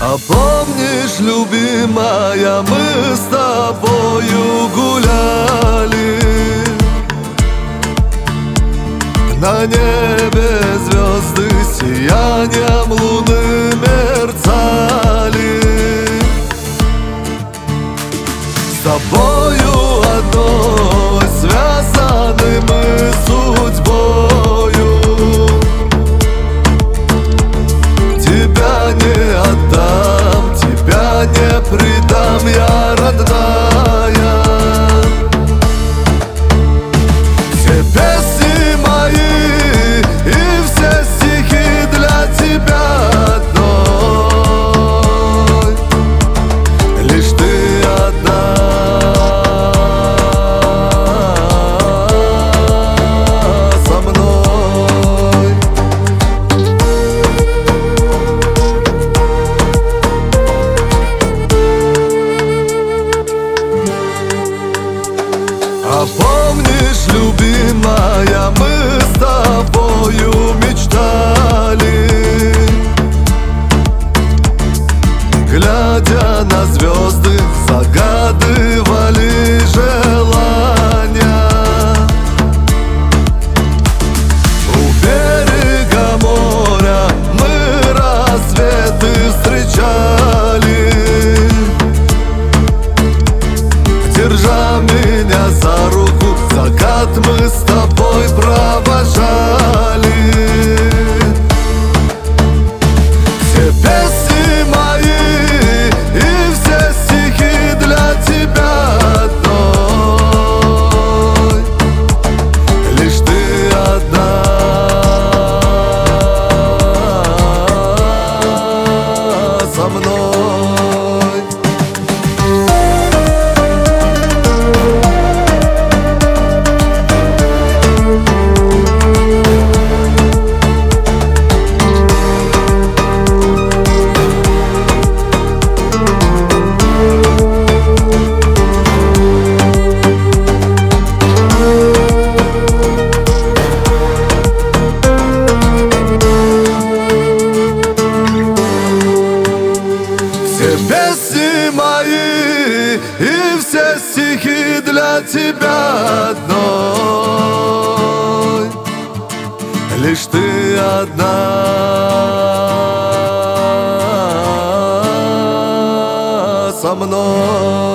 А помнишь, любимая, мы с тобою гуляли, на небе звезды сиянием луны мерцали. С тобою одной связаны мы судьбою. Тебя не отдам, тебя не предам, я родная. Все песни мои и все стихи для тебя одной. Лишь ты одна со мной. А помнишь, любимая, мы с тобою мечтали, глядя на звезды, загадывали желания. У берега моря мы рассветы встречали, держа меня за руку, закат мы с тобой провожали. Все песни мои и все стихи для тебя одной. Лишь ты одна со мной. Все песни мои и все стихи для тебя одной. Лишь ты одна со мной.